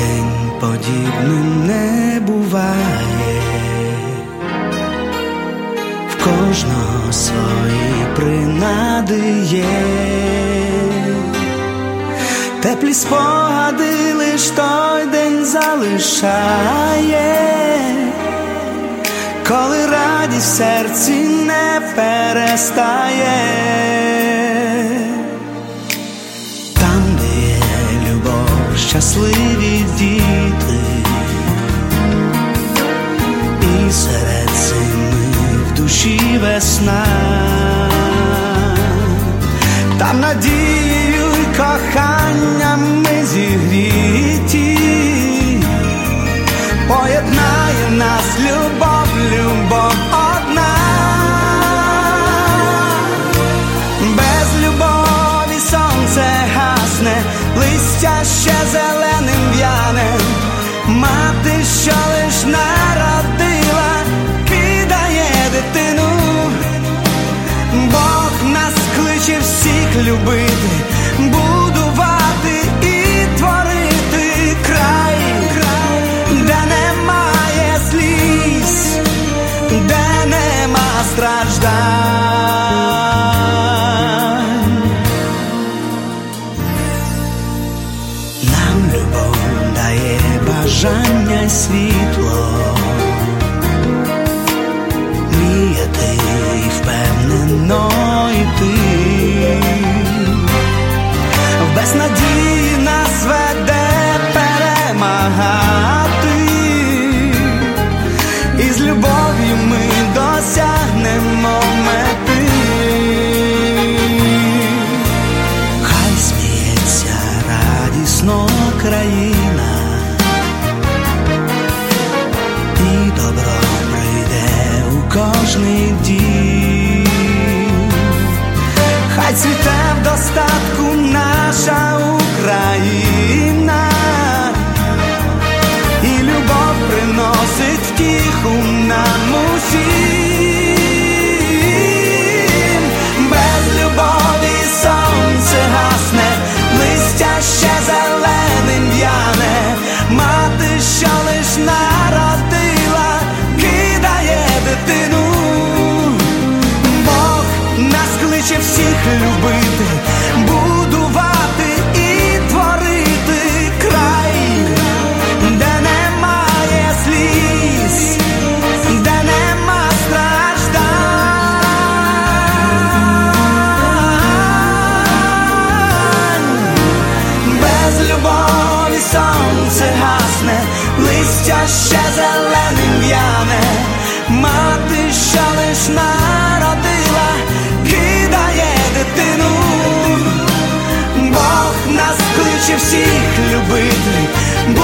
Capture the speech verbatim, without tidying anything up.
день подібним не буває, в кожного свої принади є. Теплі спогади лиш той день залишає, коли радість в серці не перестає. Там, де є любов, щасливі діти, і серед зими в душі весна, там надією й коханням ми зігріті, поєднає нас любов, любов одна. Без любові сонце гасне, листя ще зеленим в'яне, мати, що лиш народила, кидає дитину. Бог нас кличе всіх любити, будувати і творити край, де немає сліз, де нема страждань. Нам любов дає бажання й світло, мріяти і впевнено йти. В безнадії нас веде перемагати, і з любов'ю ми досягнемо мети. Хай сміється радісно країна, і добро прийде у кожний дім. Хай цвіте в достатку наша Україна, і любов приносить втіху нам усім. Без любові сонце гасне, листя ще зеленим в'яне, мати, що лиш народила, кидає дитину. Бог нас кличе всіх любити, будувати і творити край, де немає сліз, де нема страждань. Без любові сонце гасне, листя ще зеленим в'яне, мати, що лиш народила, кидає дитину. Бог нас кличе всіх любити,